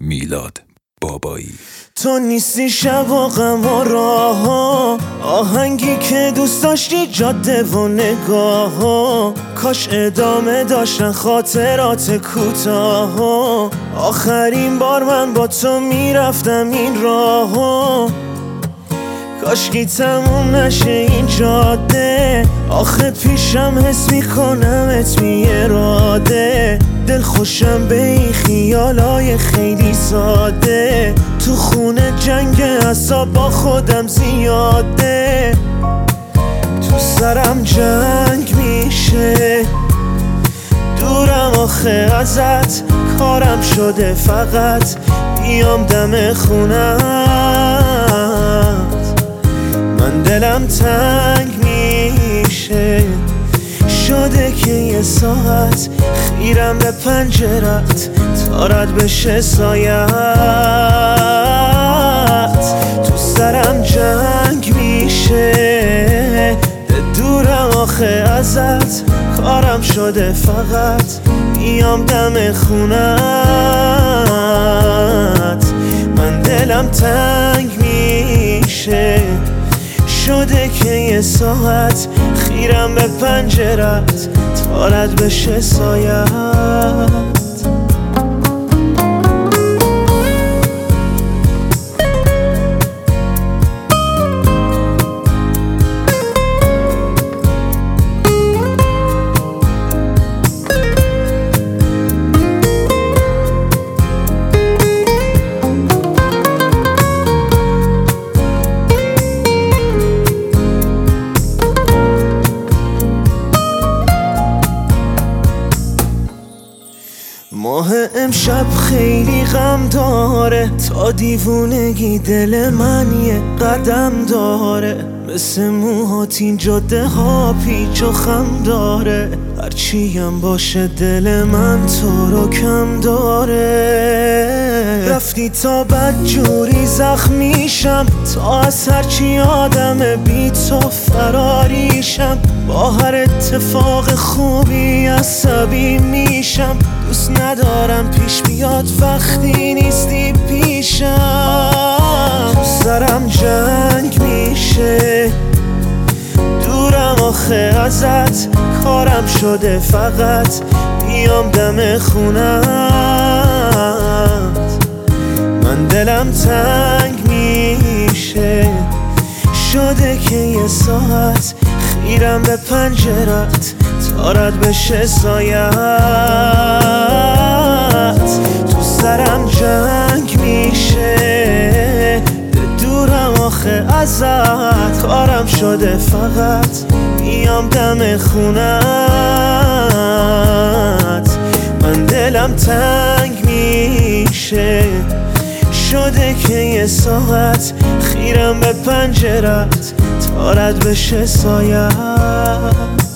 میلاد بابایی. تو نیستی شب و غم و راه ها، آهنگی که دوست داشتی جاده و نگاه ها، کاش ادامه داشتن خاطرات کوتاه ها. آخرین بار من با تو میرفتم این راه ها، کاشکی تموم نشه این جاده. آخه پیشم حس میکنمت بی اراده، دل خوشم به این خیالای خیلی ساده. تو خونه جنگ اعصاب با خودم زیاده، تو سرم جنگ میشه. دورم آخه ازت، کارم شده فقط بیام دم خونت. من دلم تنگ میشه، شده که یه ساعت خیرم به پنجرت تا رد بشه سایت. تو سرم جنگ میشه، دورم آخه ازت، کارم شده فقط بیام دم خونت. من دلم تنگ میشه، شده که یه ساعت خیرم به پنجرت تا رد بشه سایت. ماه امشب خیلی غم داره، تا دیوونگی دل من یه قدم داره. مثل موهات این جاده ها پیچ و خم داره، هرچیم باشه دل من تو رو کم داره. رفتی تا بدجوری زخمیشم، تا از هرچی آدم بی تو فراریشم. با هر اتفاق خوبی عصبی میشم، دوست ندارم پیش بیاد وقتی نیستی پیشم. تو سرم جنگ میشه، دورم آخه ازت، کارم شده فقط بیام دم خونت. من دلم تنگ میشه، شده که یه ساعت خیرم به پنجرت تا رد بشه سایت. تو سرم جنگ میشه، دورم آخه ازت، کارم شده فقط بیام دم خونت. من دلم تنگ میشه، شده که یه ساعت خیرم به پنجرت تا رد بشه سایت.